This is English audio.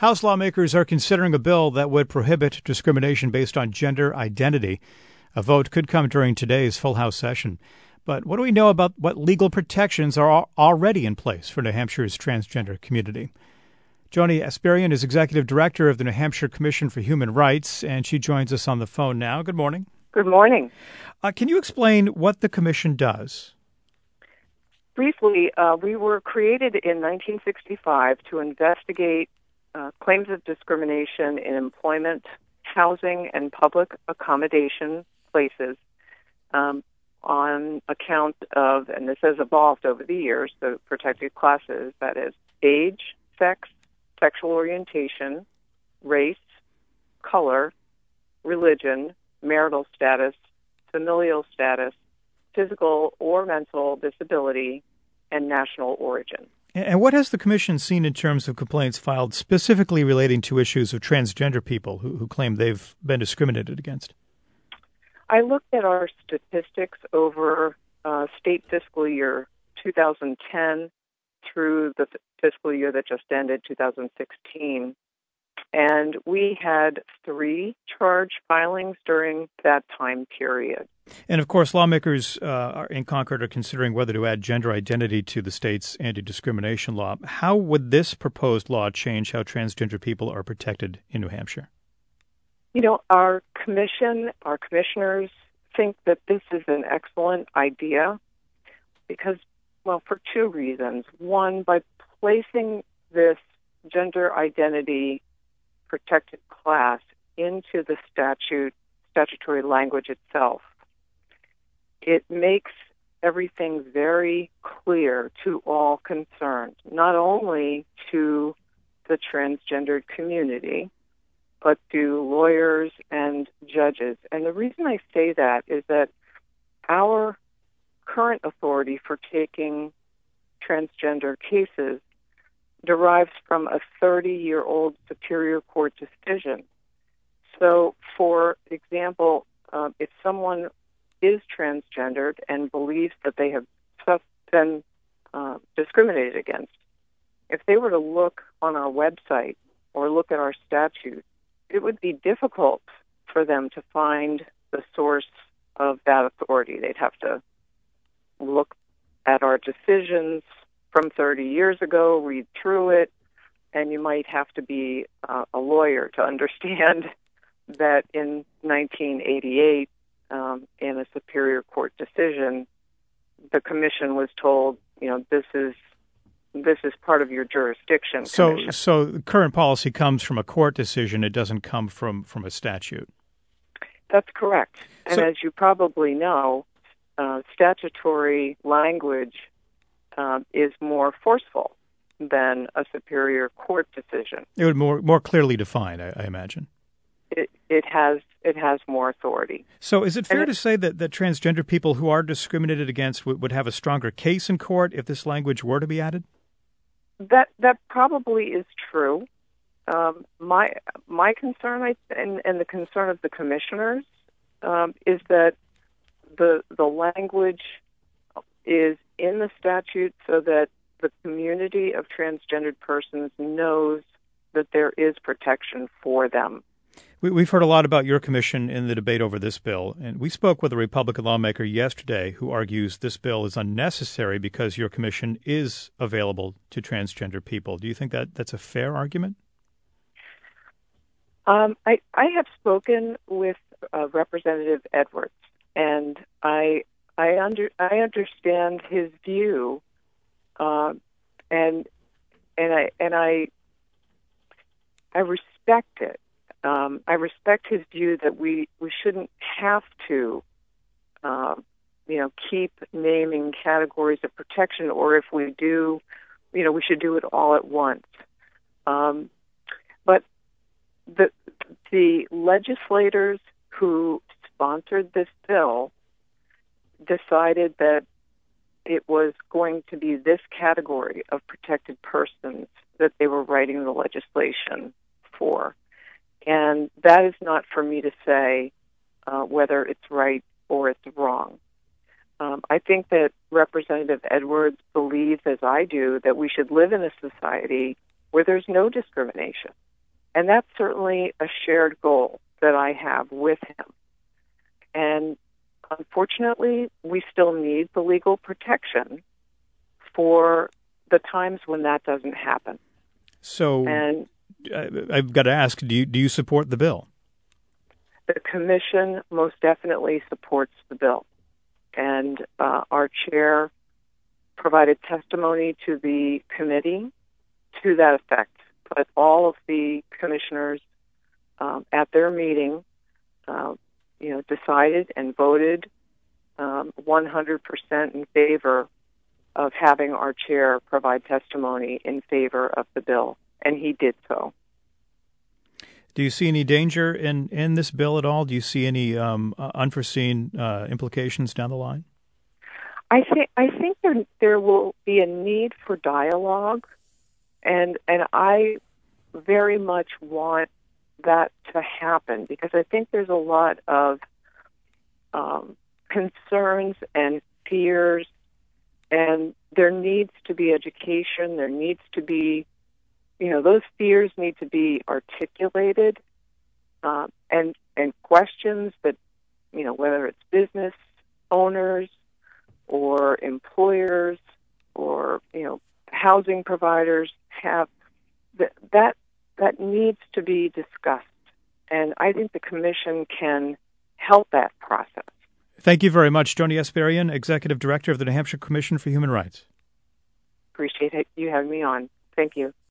House lawmakers are considering a bill that would prohibit discrimination based on gender identity. A vote could come during today's full House session. But what do we know about what legal protections are already in place for New Hampshire's transgender community? Joni Asperian is Executive Director of the New Hampshire Commission for Human Rights, and she joins us on the phone now. Good morning. Good morning. Can you explain what the Commission does? Briefly, we were created in 1965 to investigate claims of discrimination in employment, housing, and public accommodation places on account of, and this has evolved over the years, the protected classes, that is age, sex, sexual orientation, race, color, religion, marital status, familial status, physical or mental disability, and national origin. And what has the Commission seen in terms of complaints filed specifically relating to issues of transgender people who claim they've been discriminated against? I looked at our statistics over state fiscal year 2010 through the fiscal year that just ended, 2016, and we had 3 charge filings during that time period. And, of course, lawmakers in Concord are considering whether to add gender identity to the state's anti-discrimination law. How would this proposed law change how transgender people are protected in New Hampshire? You know, our commissioners think that this is an excellent idea because, well, for 2 reasons. One, by placing this gender identity protected class into the statutory language itself, it makes everything very clear to all concerned, not only to the transgendered community, but to lawyers and judges. And the reason I say that is that our current authority for taking transgender cases derives from a 30-year-old Superior Court decision. So, for example, if someone is transgendered and believes that they have been discriminated against, if they were to look on our website or look at our statute, it would be difficult for them to find the source of that authority. They'd have to look at our decisions from 30 years ago, read through it, and you might have to be a lawyer to understand that in 1988, in a Superior Court decision, the Commission was told, you know, this is part of your jurisdiction. So current policy comes from a court decision. It doesn't come from a statute. That's correct. And as you probably know, statutory language is more forceful than a Superior Court decision. It would more clearly define, I imagine. It has more authority. So is it fair to say that transgender people who are discriminated against would have a stronger case in court if this language were to be added? That probably is true. My concern, and the concern of the commissioners, is that the language is in the statute so that the community of transgendered persons knows that there is protection for them. We've heard a lot about your commission in the debate over this bill, and we spoke with a Republican lawmaker yesterday who argues this bill is unnecessary because your commission is available to transgender people. Do you think that's a fair argument? I have spoken with Representative Edwards, and I understand his view, and I respect it. I respect his view that we shouldn't have to, keep naming categories of protection, or if we do, we should do it all at once. But the legislators who sponsored this bill decided that it was going to be this category of protected persons that they were writing the legislation for. And that is not for me to say whether it's right or it's wrong. I think that Representative Edwards believes, as I do, that we should live in a society where there's no discrimination, And that's certainly a shared goal that I have with him. And unfortunately, we still need the legal protection for the times when that doesn't happen. So, and I've got to ask, do you support the bill? The commission most definitely supports the bill. And our chair provided testimony to the committee to that effect. But all of the commissioners at their meeting, decided and voted 100% in favor of having our chair provide testimony in favor of the bill, and he did so. Do you see any danger in this bill at all? Do you see any unforeseen implications down the line? I think there will be a need for dialogue, and I very much want that to happen, because I think there's a lot of concerns and fears, and there needs to be education. There needs to be, those fears need to be articulated, and questions that, whether it's business owners or employers or, housing providers have, that needs to be discussed. And I think the commission can help that process. Thank you very much, Joni Esperian, Executive Director of the New Hampshire Commission for Human Rights. Appreciate you having me on. Thank you.